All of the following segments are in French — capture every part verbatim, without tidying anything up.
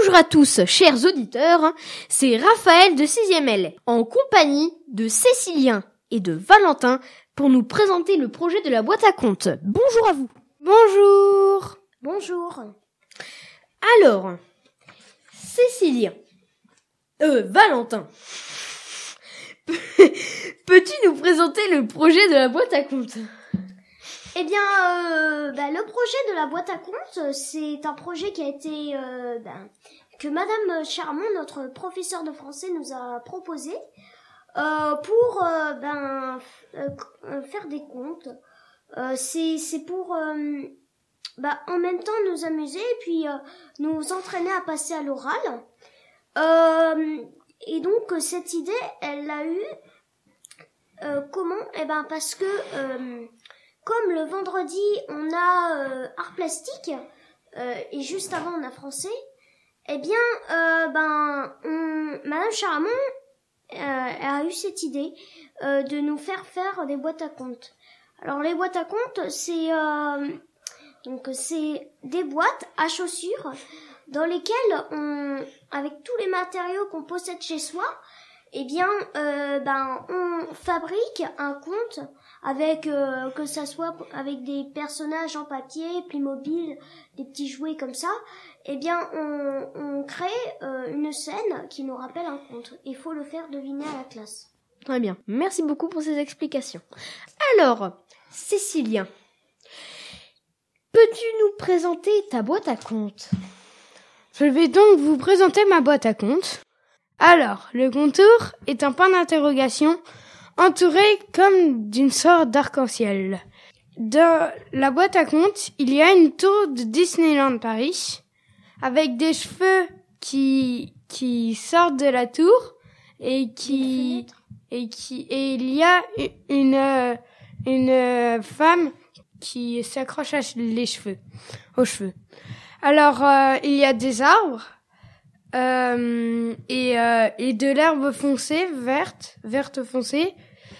Bonjour à tous, chers auditeurs, c'est Raphaël de sixième L, en compagnie de Cécilien et de Valentin pour nous présenter le projet de la boîte à contes. Bonjour à vous. Bonjour. Bonjour. Alors, Cécilien, euh, Valentin, peux-tu nous présenter le projet de la boîte à contes ? Eh bien, euh, bah, le projet de la boîte à contes, c'est un projet qui a été euh, bah, que Madame Charmant, notre professeure de français, nous a proposé euh, pour euh, ben euh, faire des contes. Euh, c'est c'est pour euh, bah, en même temps nous amuser et puis euh, nous entraîner à passer à l'oral. Euh, et donc cette idée, elle l'a eue euh, comment ? Eh ben parce que euh, comme le vendredi, on a euh, art plastique euh, et juste avant on a français, eh bien, euh, ben, on, Madame Charamont euh, a eu cette idée euh, de nous faire faire des boîtes à contes. Alors les boîtes à contes, c'est euh, donc c'est des boîtes à chaussures dans lesquelles on, avec tous les matériaux qu'on possède chez soi, eh bien, euh, ben, on fabrique un conte avec euh, que ça soit avec des personnages en papier, Playmobil, des petits jouets comme ça. Eh bien, on, on crée euh, une scène qui nous rappelle un conte. Il faut le faire deviner à la classe. Très bien. Merci beaucoup pour ces explications. Alors, Cécilien, peux-tu nous présenter ta boîte à contes ? Je vais donc vous présenter ma boîte à contes. Alors, le contour est un point d'interrogation entouré comme d'une sorte d'arc-en-ciel. Dans la boîte à contes, il y a une tour de Disneyland Paris avec des cheveux qui qui sortent de la tour et qui et qui et il y a une une femme qui s'accroche à les cheveux aux cheveux. Alors euh, il y a des arbres. Euh, et, euh, et de l'herbe foncée, verte, verte foncée,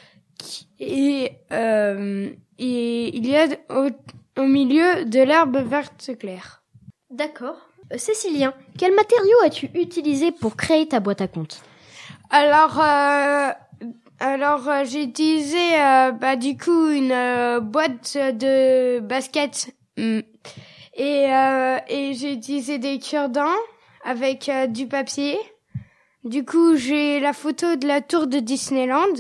et, euh, et il y a au, au milieu de l'herbe verte claire. D'accord. Euh, Cécilien, quels matériaux as-tu utilisé pour créer ta boîte à contes ? Alors, euh, alors euh, j'ai utilisé euh, bah du coup une euh, boîte de basket mm, et euh, et j'ai utilisé des cure-dents avec euh, du papier. Du coup, j'ai la photo de la tour de Disneyland.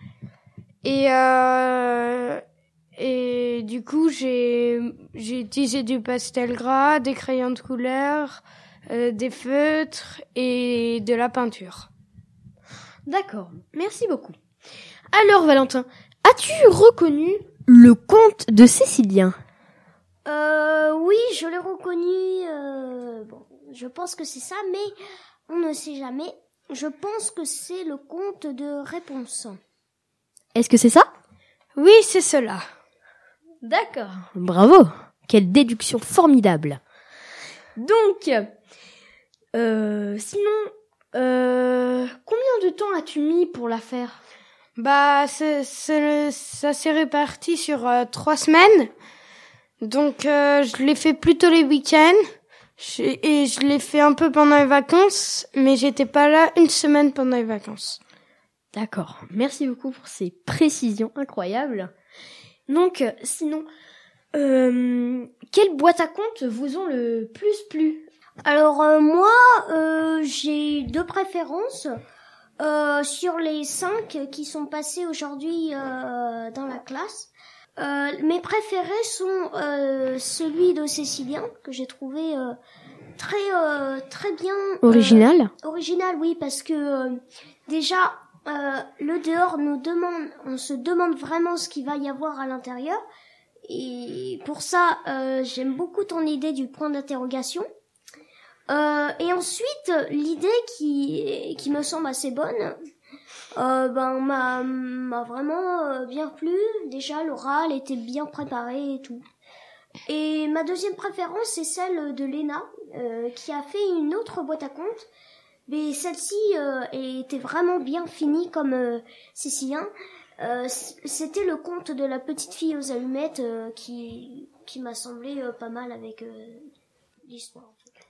Et euh, et du coup, j'ai j'ai utilisé du pastel gras, des crayons de couleur, euh, des feutres et de la peinture. D'accord. Merci beaucoup. Alors, Valentin, as-tu reconnu le conte de Cécilien ? Euh, oui, je l'ai reconnu. Euh, bon, je pense que c'est ça, mais on ne sait jamais. Je pense que c'est le conte de Réponse. Est-ce que c'est ça ? Oui, c'est cela. D'accord. Bravo. Quelle déduction formidable. Donc, euh, sinon, euh, combien de temps as-tu mis pour la faire ? Bah, c'est, c'est, ça s'est réparti sur euh, trois semaines. Donc, euh, je l'ai fait plutôt les week-ends je, et je l'ai fait un peu pendant les vacances, mais j'étais pas là une semaine pendant les vacances. D'accord. Merci beaucoup pour ces précisions incroyables. Donc, sinon, euh, quelle boîte à contes vous ont le plus plu ? Alors, euh, moi, euh, j'ai deux préférences euh, sur les cinq qui sont passées aujourd'hui euh, dans la classe. Euh, mes préférés sont euh, celui de Cécilien, que j'ai trouvé euh, très euh, très bien original. Euh, original, oui, parce que euh, déjà euh, le dehors nous demande, on se demande vraiment ce qu'il va y avoir à l'intérieur, et pour ça euh, j'aime beaucoup ton idée du point d'interrogation. Euh, et ensuite l'idée qui qui me semble assez bonne. Euh, ben m'a m'a vraiment euh, bien plu. Déjà l'oral était bien préparé et tout. Et ma deuxième préférence c'est celle de Léna euh, qui a fait une autre boîte à contes, mais celle-ci euh, était vraiment bien finie comme euh, Cécilien. Euh, c'était le conte de la petite fille aux allumettes euh, qui qui m'a semblé euh, pas mal avec euh, l'histoire.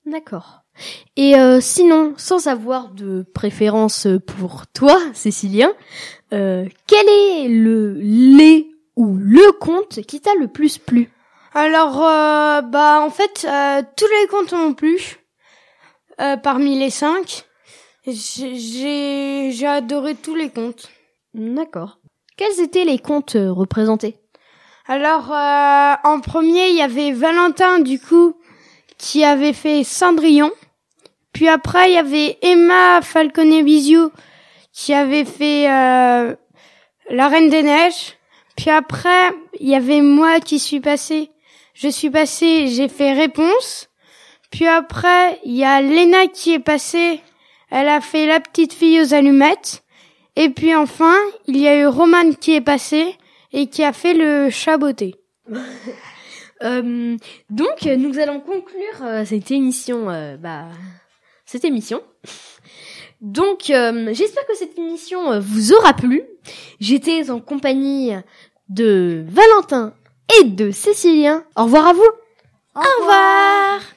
D'accord. Et euh, sinon, sans avoir de préférence pour toi, Cécilien, euh, quel est le les ou le conte qui t'a le plus plu? Alors, euh, bah en fait, euh, tous les contes m'ont plu. Euh, parmi les cinq, j'ai j'ai j'ai adoré tous les contes. D'accord. Quels étaient les contes euh, représentés? Alors, euh, en premier, il y avait Valentin, du coup, qui avait fait Cendrillon. Puis après, il y avait Emma Falconet-Bizio, qui avait fait euh, La Reine des Neiges. Puis après, il y avait moi qui suis passée. Je suis passée, j'ai fait Réponse. Puis après, il y a Léna qui est passée. Elle a fait La petite fille aux allumettes. Et puis enfin, il y a eu Romane qui est passée et qui a fait le chat botté. euh, donc, nous allons conclure euh, cette émission. Euh, bah, cette émission. Donc, euh, j'espère que cette émission euh, vous aura plu. J'étais en compagnie de Valentin et de Cécilien. Au revoir à vous. Au revoir.